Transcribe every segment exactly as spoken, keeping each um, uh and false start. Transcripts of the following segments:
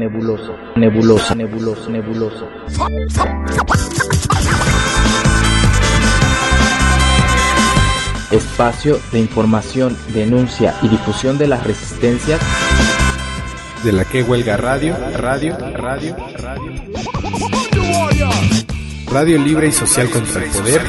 nebuloso, nebuloso, nebuloso, nebuloso. Espacio de información, denuncia y difusión de las resistencias de la que huelga radio, radio, radio, radio. Radio libre y social contra el poder.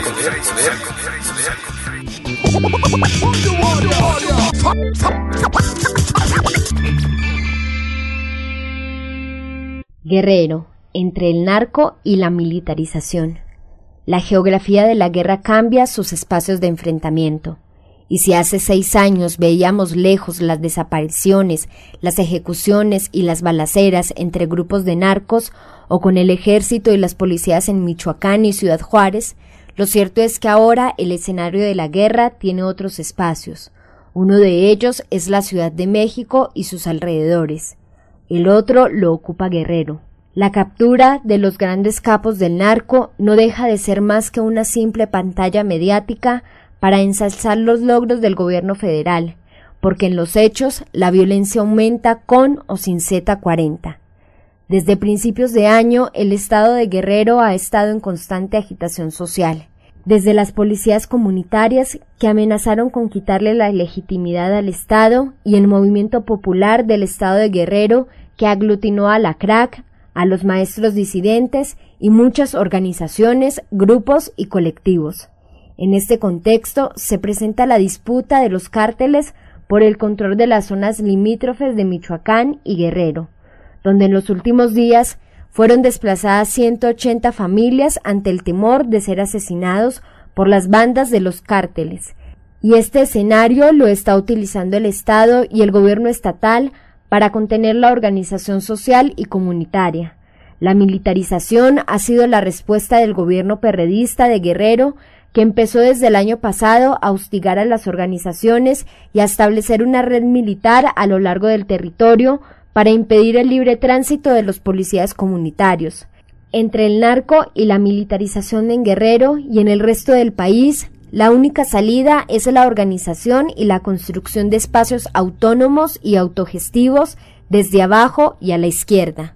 Guerrero, entre el narco y la militarización. La geografía de la guerra cambia sus espacios de enfrentamiento. Y si hace seis años veíamos lejos las desapariciones, las ejecuciones y las balaceras entre grupos de narcos o con el ejército y las policías en Michoacán y Ciudad Juárez, lo cierto es que ahora el escenario de la guerra tiene otros espacios. Uno de ellos es la Ciudad de México y sus alrededores. El otro lo ocupa Guerrero. La captura de los grandes capos del narco no deja de ser más que una simple pantalla mediática para ensalzar los logros del gobierno federal, porque en los hechos la violencia aumenta con o sin Z cuarenta. Desde principios de año, el estado de Guerrero ha estado en constante agitación social, desde las policías comunitarias que amenazaron con quitarle la legitimidad al Estado y el movimiento popular del estado de Guerrero que aglutinó a la C R A C, a los maestros disidentes y muchas organizaciones, grupos y colectivos. En este contexto se presenta la disputa de los cárteles por el control de las zonas limítrofes de Michoacán y Guerrero, donde en los últimos días fueron desplazadas ciento ochenta familias ante el temor de ser asesinados por las bandas de los cárteles. Y este escenario lo está utilizando el Estado y el gobierno estatal para contener la organización social y comunitaria. La militarización ha sido la respuesta del gobierno perredista de Guerrero, que empezó desde el año pasado a hostigar a las organizaciones y a establecer una red militar a lo largo del territorio para impedir el libre tránsito de los policías comunitarios. Entre el narco y la militarización en Guerrero y en el resto del país, la única salida es la organización y la construcción de espacios autónomos y autogestivos desde abajo y a la izquierda.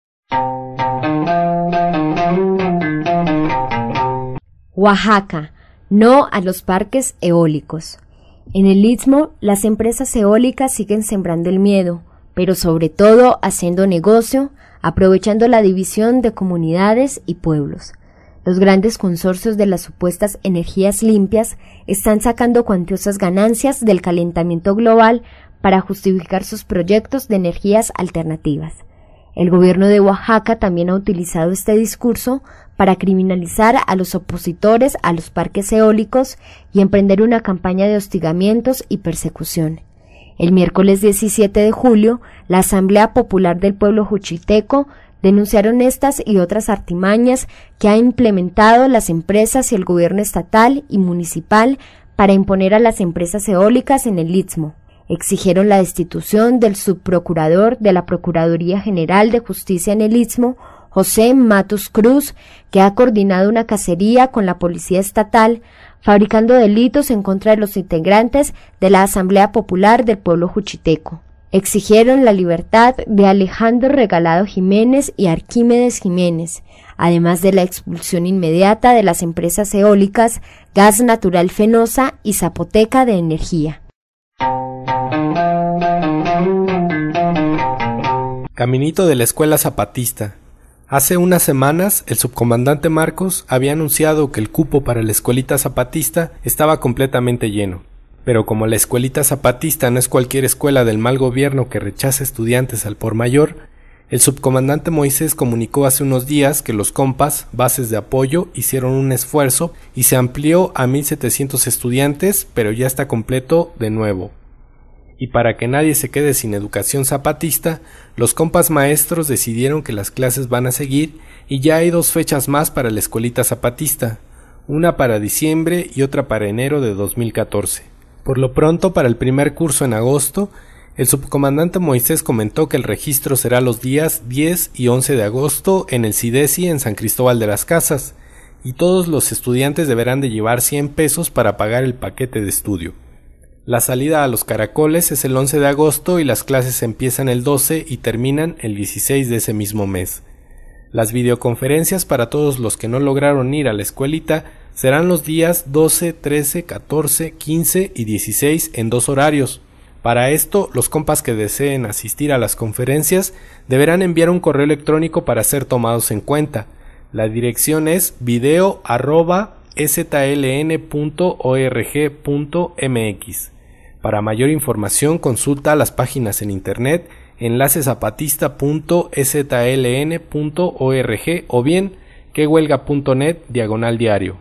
Oaxaca, no a los parques eólicos. En el Istmo, las empresas eólicas siguen sembrando el miedo, pero sobre todo haciendo negocio, aprovechando la división de comunidades y pueblos. Los grandes consorcios de las supuestas energías limpias están sacando cuantiosas ganancias del calentamiento global para justificar sus proyectos de energías alternativas. El gobierno de Oaxaca también ha utilizado este discurso para criminalizar a los opositores a los parques eólicos y emprender una campaña de hostigamientos y persecución. El miércoles diecisiete de julio, la Asamblea Popular del Pueblo Juchiteco denunciaron estas y otras artimañas que han implementado las empresas y el gobierno estatal y municipal para imponer a las empresas eólicas en el Istmo. Exigieron la destitución del subprocurador de la Procuraduría General de Justicia en el Istmo, José Matus Cruz, que ha coordinado una cacería con la Policía Estatal, fabricando delitos en contra de los integrantes de la Asamblea Popular del Pueblo Juchiteco. Exigieron la libertad de Alejandro Regalado Jiménez y Arquímedes Jiménez, además de la expulsión inmediata de las empresas eólicas Gas Natural Fenosa y Zapoteca de Energía. Caminito de la Escuela Zapatista. Hace unas semanas, el subcomandante Marcos había anunciado que el cupo para la Escuelita Zapatista estaba completamente lleno. Pero como la Escuelita Zapatista no es cualquier escuela del mal gobierno que rechaza estudiantes al por mayor, el subcomandante Moisés comunicó hace unos días que los compas, bases de apoyo, hicieron un esfuerzo y se amplió a mil setecientos estudiantes, pero ya está completo de nuevo. Y para que nadie se quede sin educación zapatista, los compas maestros decidieron que las clases van a seguir y ya hay dos fechas más para la Escuelita Zapatista, una para diciembre y otra para enero de dos mil catorce. Por lo pronto, para el primer curso en agosto, el subcomandante Moisés comentó que el registro será los días diez y once de agosto en el CIDESI en San Cristóbal de las Casas, y todos los estudiantes deberán de llevar cien pesos para pagar el paquete de estudio. La salida a los Caracoles es el once de agosto y las clases empiezan el doce y terminan el dieciséis de ese mismo mes. Las videoconferencias para todos los que no lograron ir a la escuelita serán los días doce, trece, catorce, quince y dieciséis en dos horarios. Para esto, los compas que deseen asistir a las conferencias deberán enviar un correo electrónico para ser tomados en cuenta. La dirección es video arroba sln punto org punto mx. Para mayor información consulta las páginas en internet enlace zapatista punto sln punto org o bien quehuelga punto net diagonal diario.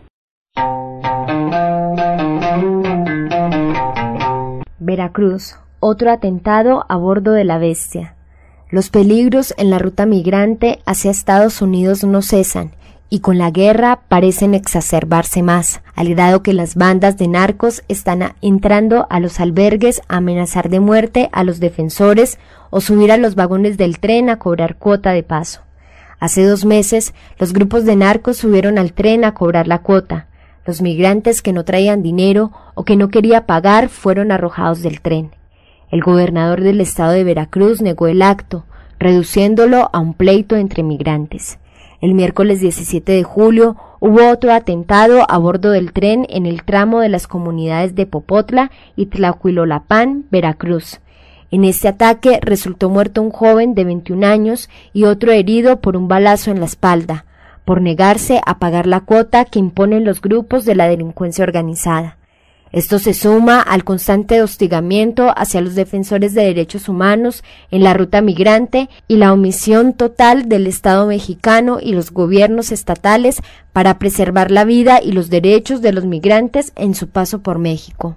Veracruz, otro atentado a bordo de la Bestia. Los peligros en la ruta migrante hacia Estados Unidos no cesan y con la guerra parecen exacerbarse más, al grado que las bandas de narcos están entrando a los albergues a amenazar de muerte a los defensores o subir a los vagones del tren a cobrar cuota de paso. Hace dos meses, los grupos de narcos subieron al tren a cobrar la cuota. Los migrantes que no traían dinero o que no quería pagar fueron arrojados del tren. El gobernador del estado de Veracruz negó el acto, reduciéndolo a un pleito entre migrantes. El miércoles diecisiete de julio hubo otro atentado a bordo del tren en el tramo de las comunidades de Popotla y Tlahuilolapán, Veracruz. En este ataque resultó muerto un joven de veintiún años y otro herido por un balazo en la espalda, por negarse a pagar la cuota que imponen los grupos de la delincuencia organizada. Esto se suma al constante hostigamiento hacia los defensores de derechos humanos en la ruta migrante y la omisión total del Estado mexicano y los gobiernos estatales para preservar la vida y los derechos de los migrantes en su paso por México.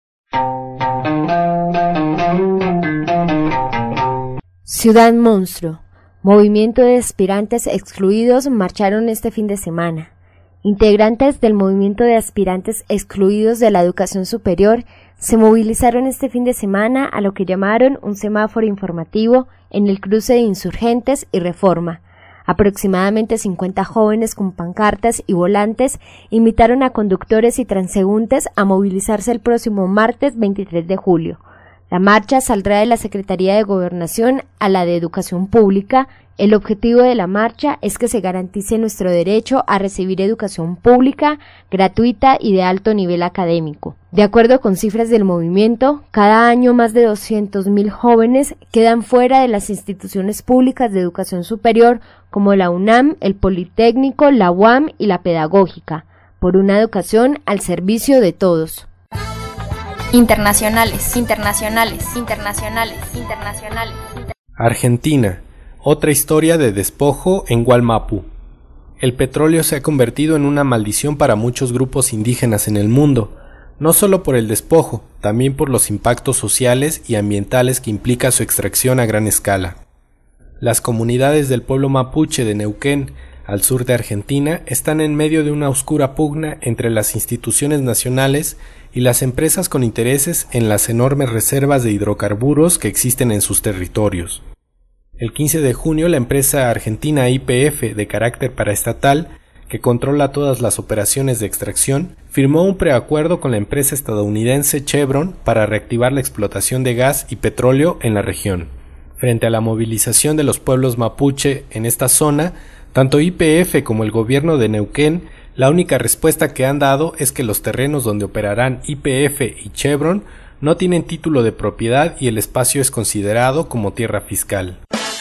Ciudad Monstruo. Movimiento de aspirantes excluidos marcharon este fin de semana. Integrantes del movimiento de aspirantes excluidos de la educación superior se movilizaron este fin de semana a lo que llamaron un semáforo informativo en el cruce de Insurgentes y Reforma. Aproximadamente cincuenta jóvenes con pancartas y volantes invitaron a conductores y transeúntes a movilizarse el próximo martes veintitrés de julio. La marcha saldrá de la Secretaría de Gobernación a la de Educación Pública. El objetivo de la marcha es que se garantice nuestro derecho a recibir educación pública, gratuita y de alto nivel académico. De acuerdo con cifras del movimiento, cada año más de doscientos mil jóvenes quedan fuera de las instituciones públicas de educación superior como la UNAM, el Politécnico, la U A M y la Pedagógica, por una educación al servicio de todos. Internacionales, internacionales, internacionales, internacionales. Argentina. Otra historia de despojo en Gualmapu. El petróleo se ha convertido en una maldición para muchos grupos indígenas en el mundo, no solo por el despojo, también por los impactos sociales y ambientales que implica su extracción a gran escala. Las comunidades del pueblo mapuche de Neuquén, al sur de Argentina, están en medio de una oscura pugna entre las instituciones nacionales y las empresas con intereses en las enormes reservas de hidrocarburos que existen en sus territorios. El quince de junio, la empresa argentina Y P F, de carácter paraestatal, que controla todas las operaciones de extracción, firmó un preacuerdo con la empresa estadounidense Chevron para reactivar la explotación de gas y petróleo en la región. Frente a la movilización de los pueblos mapuche en esta zona, tanto Y P F como el gobierno de Neuquén, la única respuesta que han dado es que los terrenos donde operarán Y P F y Chevron no tienen título de propiedad y el espacio es considerado como tierra fiscal.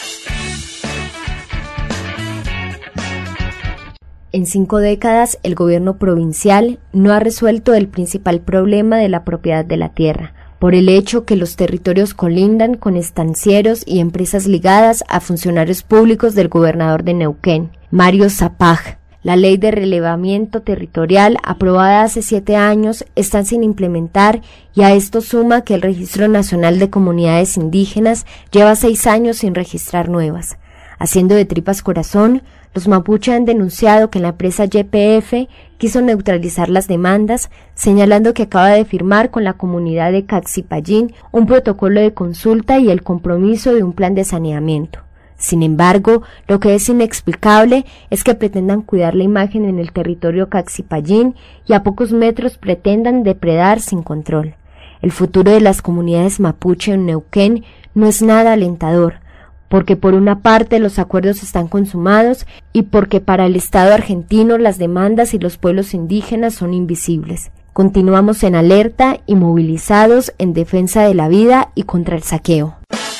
En cinco décadas, el gobierno provincial no ha resuelto el principal problema de la propiedad de la tierra, por el hecho que los territorios colindan con estancieros y empresas ligadas a funcionarios públicos del gobernador de Neuquén, Mario Zapag. La ley de relevamiento territorial, aprobada hace siete años, está sin implementar y a esto suma que el Registro Nacional de Comunidades Indígenas lleva seis años sin registrar nuevas. Haciendo de tripas corazón, los mapuche han denunciado que la empresa Y P F quiso neutralizar las demandas, señalando que acaba de firmar con la comunidad de Caxipallín un protocolo de consulta y el compromiso de un plan de saneamiento. Sin embargo, lo que es inexplicable es que pretendan cuidar la imagen en el territorio Caxipallín y a pocos metros pretendan depredar sin control. El futuro de las comunidades mapuche en Neuquén no es nada alentador, porque por una parte los acuerdos están consumados y porque para el Estado argentino las demandas y los pueblos indígenas son invisibles. Continuamos en alerta y movilizados en defensa de la vida y contra el saqueo.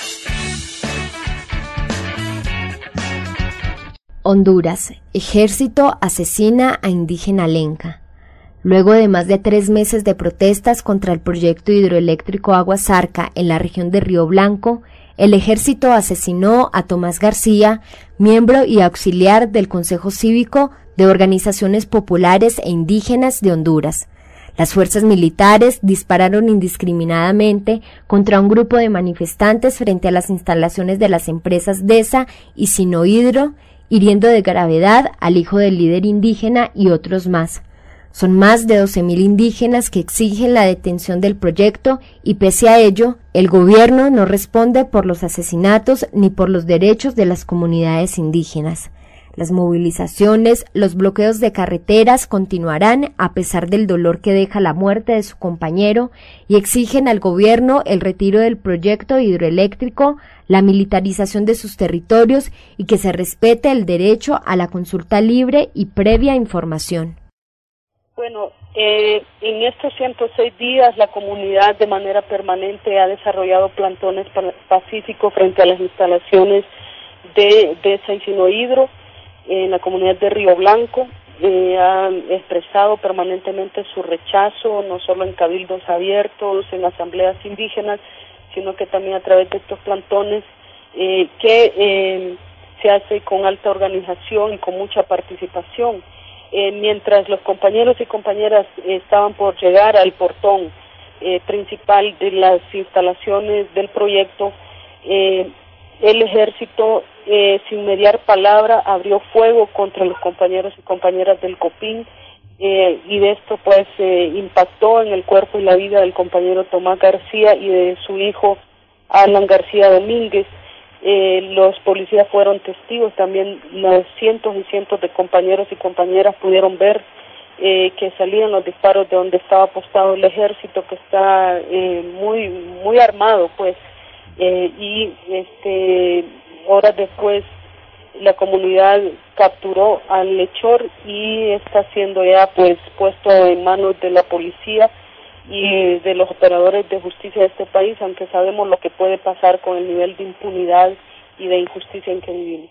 Honduras. Ejército asesina a indígena lenca. Luego de más de tres meses de protestas contra el proyecto hidroeléctrico Agua Zarca en la región de Río Blanco, el ejército asesinó a Tomás García, miembro y auxiliar del Consejo Cívico de Organizaciones Populares e Indígenas de Honduras. Las fuerzas militares dispararon indiscriminadamente contra un grupo de manifestantes frente a las instalaciones de las empresas DESA y Sinohidro, hiriendo de gravedad al hijo del líder indígena y otros más. Son más de doce mil indígenas que exigen la detención del proyecto y pese a ello, el gobierno no responde por los asesinatos ni por los derechos de las comunidades indígenas. Las movilizaciones, los bloqueos de carreteras continuarán a pesar del dolor que deja la muerte de su compañero y exigen al gobierno el retiro del proyecto hidroeléctrico, la militarización de sus territorios y que se respete el derecho a la consulta libre y previa información. Bueno, eh, en estos ciento seis días la comunidad de manera permanente ha desarrollado plantones pacíficos frente a las instalaciones de, de Sinohidro en la comunidad de Río Blanco. Eh, han expresado permanentemente su rechazo, no solo en cabildos abiertos, en asambleas indígenas, sino que también a través de estos plantones eh, que eh, se hace con alta organización y con mucha participación. Eh, mientras los compañeros y compañeras eh, estaban por llegar al portón eh, principal de las instalaciones del proyecto, eh, el ejército, eh, sin mediar palabra, abrió fuego contra los compañeros y compañeras del COPIN, eh, y de esto pues eh, impactó en el cuerpo y la vida del compañero Tomás García y de su hijo Alan García Domínguez. Eh, los policías fueron testigos, también los cientos y cientos de compañeros y compañeras pudieron ver eh, que salían los disparos de donde estaba apostado el ejército, que está eh, muy muy armado, pues, eh, y este horas después la comunidad capturó al hechor y está siendo ya pues puesto en manos de la policía y de los operadores de justicia de este país, aunque sabemos lo que puede pasar con el nivel de impunidad y de injusticia en que vivimos.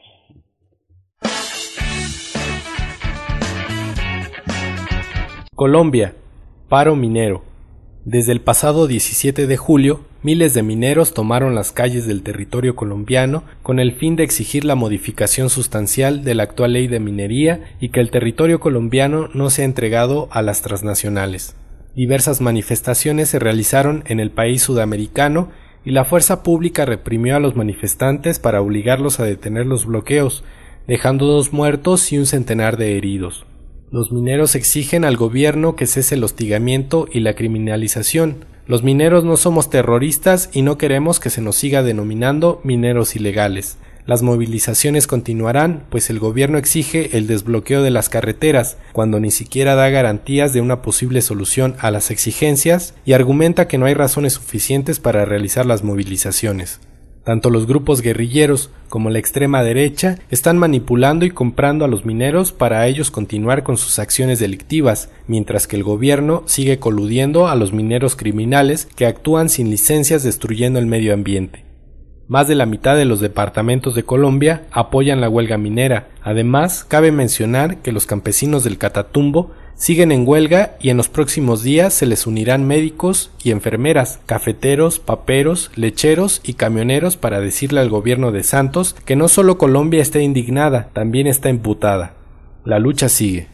Colombia. Paro minero. Desde el pasado diecisiete de julio, miles de mineros tomaron las calles del territorio colombiano con el fin de exigir la modificación sustancial de la actual ley de minería y que el territorio colombiano no sea entregado a las transnacionales. Diversas manifestaciones se realizaron en el país sudamericano y la fuerza pública reprimió a los manifestantes para obligarlos a detener los bloqueos, dejando dos muertos y un centenar de heridos. Los mineros exigen al gobierno que cese el hostigamiento y la criminalización. Los mineros no somos terroristas y no queremos que se nos siga denominando mineros ilegales. Las movilizaciones continuarán, pues el gobierno exige el desbloqueo de las carreteras, cuando ni siquiera da garantías de una posible solución a las exigencias y argumenta que no hay razones suficientes para realizar las movilizaciones. Tanto los grupos guerrilleros como la extrema derecha están manipulando y comprando a los mineros para ellos continuar con sus acciones delictivas, mientras que el gobierno sigue coludiendo a los mineros criminales que actúan sin licencias destruyendo el medio ambiente. Más de la mitad de los departamentos de Colombia apoyan la huelga minera. Además, cabe mencionar que los campesinos del Catatumbo siguen en huelga y en los próximos días se les unirán médicos y enfermeras, cafeteros, paperos, lecheros y camioneros para decirle al gobierno de Santos que no solo Colombia está indignada, también está imputada. La lucha sigue.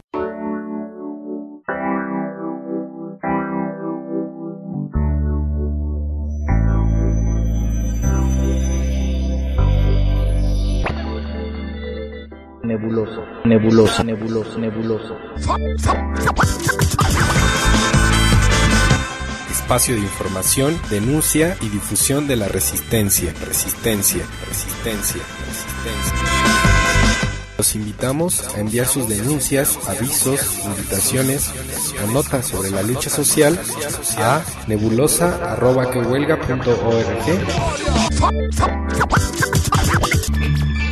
Nebuloso, nebuloso, nebuloso, nebuloso. Espacio de información, denuncia y difusión de la resistencia, resistencia, resistencia, resistencia. Los invitamos a enviar sus denuncias, avisos, invitaciones o notas sobre la lucha social a nebulosa arroba que huelga punto org.